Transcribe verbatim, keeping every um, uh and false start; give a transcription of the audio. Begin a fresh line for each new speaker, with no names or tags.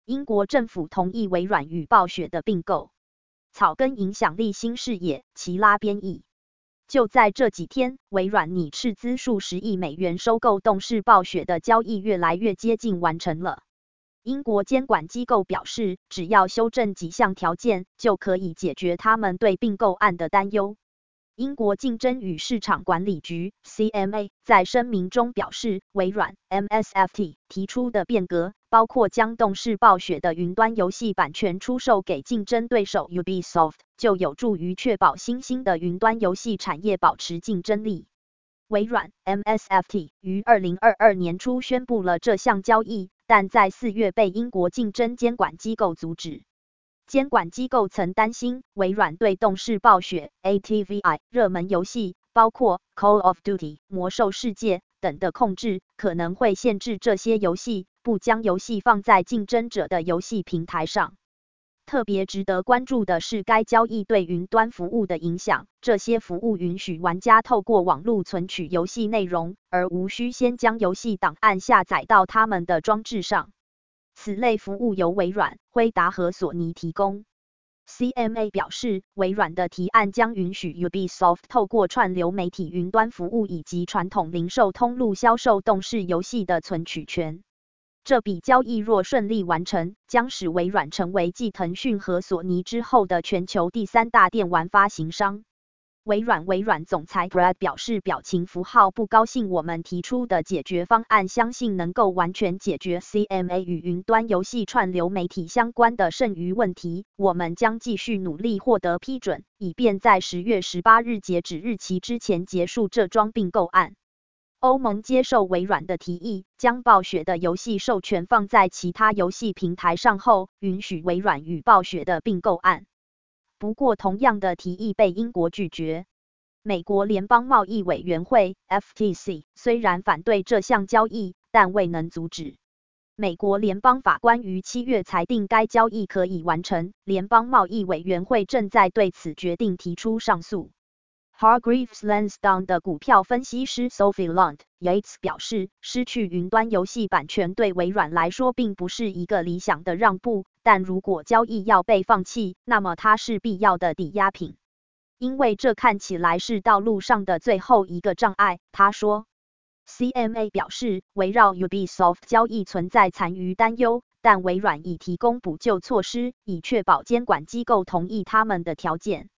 英国政府同意微软与暴雪的并购。草根影响力新视野，齐拉编译。就在这几天，微软拟斥资数十亿美元收购动视暴雪的交易越来越接近完成了。英国监管机构表示，只要修正几项条件，就可以解决他们对并购案的担忧。英国竞争与市场管理局 C M A 在声明中表示，微软 M S F T 提出的变革包括将动视暴雪的云端游戏版权出售给竞争对手 Ubisoft， 就有助于确保新兴的云端游戏产业保持竞争力。微软 M S F T 于二零二二年初宣布了这项交易，但在四月被英国竞争监管机构阻止。监管机构曾担心，微软对动视暴雪 A T V I 热门游戏，包括 Call of Duty、魔兽世界等的控制，可能会限制这些游戏，不将游戏放在竞争者的游戏平台上。特别值得关注的是该交易对云端服务的影响，这些服务允许玩家透过网络存取游戏内容，而无需先将游戏档案下载到他们的装置上。此类服务由微软、辉达和索尼提供。C M A 表示，微软的提案将允许 Ubisoft 透过串流媒体云端服务以及传统零售通路销售动视游戏的存取权。这笔交易若顺利完成，将使微软成为继腾讯和索尼之后的全球第三大电玩发行商。微软微软总裁 Brad 表示表情符号不高兴我们提出的解决方案相信能够完全解决 C M A 与云端游戏串流媒体相关的剩余问题，我们将继续努力获得批准，以便在十月十八日截止日期之前结束这桩并购案。欧盟接受微软的提议，将暴雪的游戏授权放在其他游戏平台上后，允许微软与暴雪的并购案。不过同样的提议被英国拒绝。美国联邦贸易委员会 F T C 虽然反对这项交易，但未能阻止。美国联邦法官于七月裁定该交易可以完成，联邦贸易委员会正在对此决定提出上诉。Hargreaves Lansdowne 的股票分析师 Sophie Lunt Yates 表示，失去云端游戏版权对微软来说并不是一个理想的让步，但如果交易要被放弃，那么它是必要的抵押品。因为这看起来是道路上的最后一个障碍，他说。C M A 表示，围绕 Ubisoft 交易存在残余担忧，但微软已提供补救措施，以确保监管机构同意他们的条件。